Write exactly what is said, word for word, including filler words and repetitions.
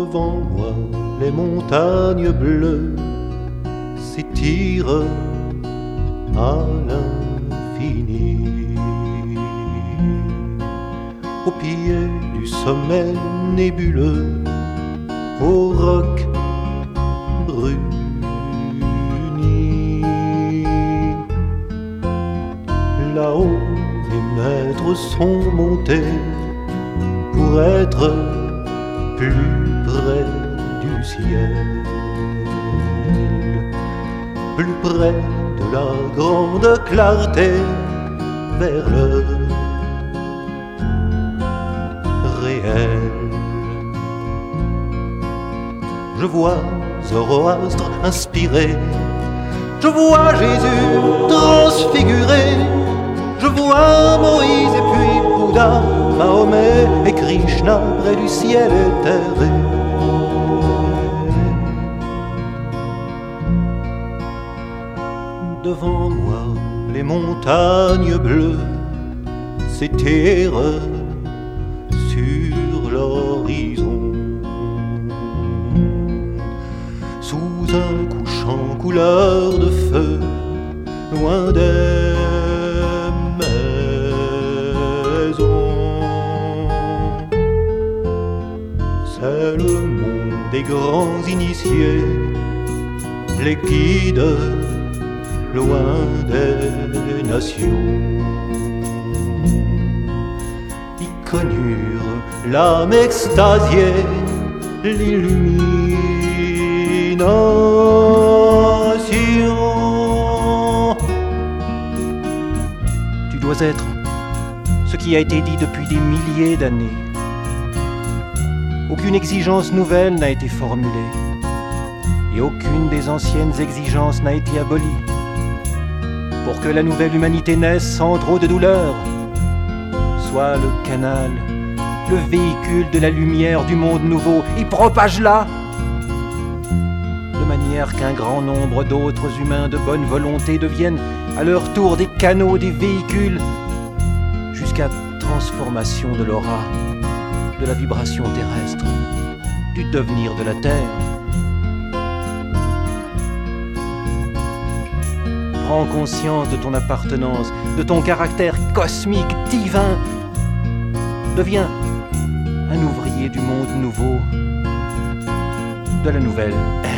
Devant moi, les montagnes bleues s'étirent à l'infini. Au pied du sommet nébuleux, au roc bruni, là-haut, les maîtres sont montés pour être plus près du ciel, plus près de la grande clarté, vers le réel. Je vois Zoroastre inspiré, je vois Jésus transfiguré, je vois Moïse et puis Bouddha, Mahomet et Krishna près du ciel éthéré. Devant moi, les montagnes bleues s'étirent sur l'horizon. Sous un couchant couleur de feu, loin des c'est le monde des grands initiés, les guides loin des nations. Ils connurent l'âme extasiée, l'illumination. Tu dois être ce qui a été dit depuis des milliers d'années. Aucune exigence nouvelle n'a été formulée et aucune des anciennes exigences n'a été abolie. Pour que la nouvelle humanité naisse sans trop de douleur, sois le canal, le véhicule de la lumière du monde nouveau et propage-la de manière qu'un grand nombre d'autres humains de bonne volonté deviennent à leur tour des canaux, des véhicules, jusqu'à transformation de l'aura, de la vibration terrestre, du devenir de la Terre. Prends conscience de ton appartenance, de ton caractère cosmique, divin. Deviens un ouvrier du monde nouveau, de la nouvelle ère.